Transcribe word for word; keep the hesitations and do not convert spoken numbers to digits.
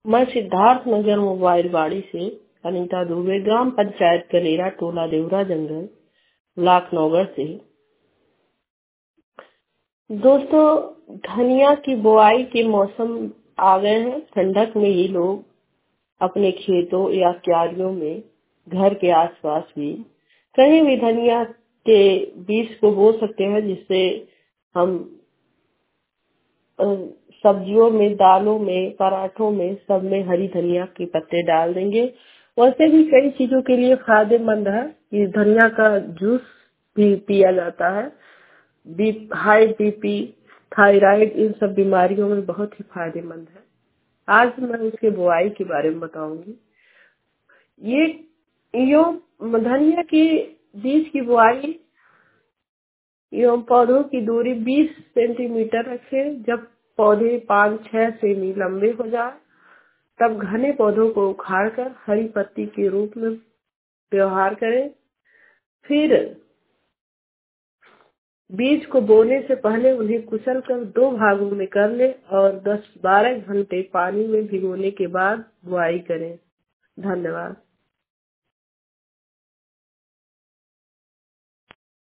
मैं सिद्धार्थ नगर मोबाइल बाड़ी से अनीता दुबे, ग्राम पंचायत कलेरा, टोला देवरा जंगल, ब्लॉक नौगढ़ से। दोस्तों, धनिया की बुआई के मौसम आ गए हैं। ठंडक में ही लोग अपने खेतों या क्यारियों में, घर के आसपास भी कहीं भी धनिया के बीज को बो सकते हैं, जिससे हम अ, सब्जियों में, दालों में, पराठों में, सब में हरी धनिया के पत्ते डाल देंगे। वैसे भी कई चीजों के लिए फायदेमंद है। ये धनिया का जूस भी पिया जाता है। बी हाई बीपी, थायराइड, इन सब बीमारियों में बहुत ही फायदेमंद है। आज मैं उसके बुआई के बारे में बताऊंगी। ये यो धनिया की बीज की बुआई एवं पौधों की दूरी बीस सेंटीमीटर रखें। जब पौधे पाँच छह सेमी लंबे हो जाए, तब घने पौधों को उखाड़कर हरी पत्ती के रूप में व्यवहार करें। फिर बीज को बोने से पहले उन्हें कुचल कर दो भागों में कर लें और दस बारह घंटे पानी में भिगोने के बाद बुआई करें। धन्यवाद।